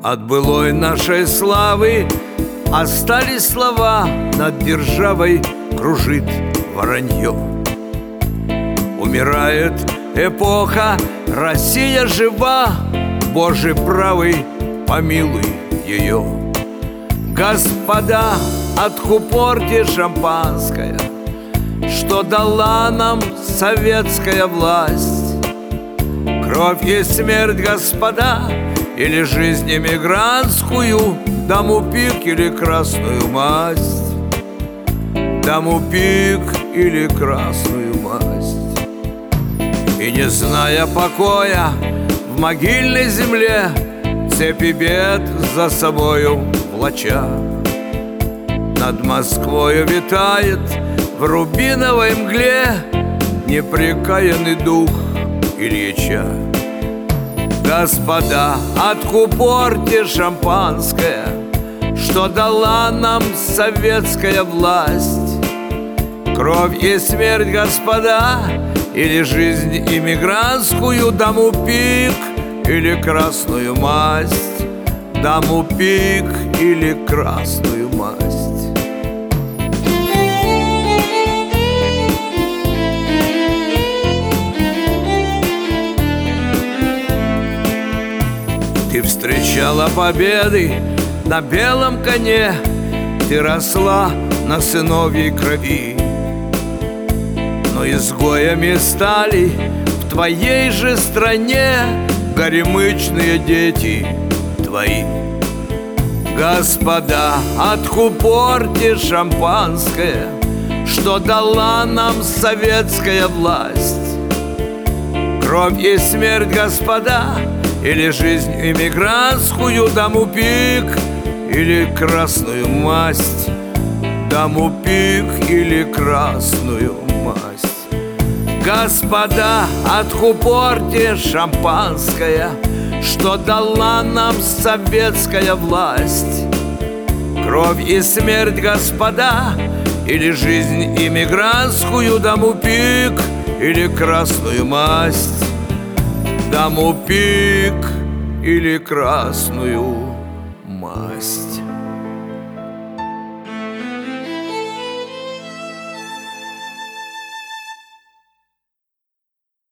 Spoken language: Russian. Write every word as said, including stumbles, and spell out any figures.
От былой нашей славы остались слова, над державой кружит воронье. Умирает эпоха, Россия жива, Боже правый, помилуй ее. Господа, откупорьте шампанское, что дала нам советская власть. Кровь и смерть, господа, или жизнь эмигрантскую, даму пик или красную масть, даму пик или красную масть. И не зная покоя в могильной земле, цепи бед за собою влача, над Москвою витает в рубиновой мгле непрекаянный дух Ильича. Господа, откупорьте шампанское, что дала нам советская власть. Кровь и смерть, господа, или жизнь иммигрантскую, даму пик или красную масть, даму пик или красную масть. Ты встречала победы на белом коне, ты росла на сыновьей крови, но изгоями стали в твоей же стране горемычные дети твои. Господа, откупорьте шампанское, что дала нам советская власть. Кровь и смерть, господа, или жизнь иммигрантскую, даму пик или красную масть, даму пик или красную масть. Господа, откупорьте шампанское, что дала нам советская власть. Кровь и смерть, господа, или жизнь иммигрантскую, даму пик или красную масть, даму пик или красную масть.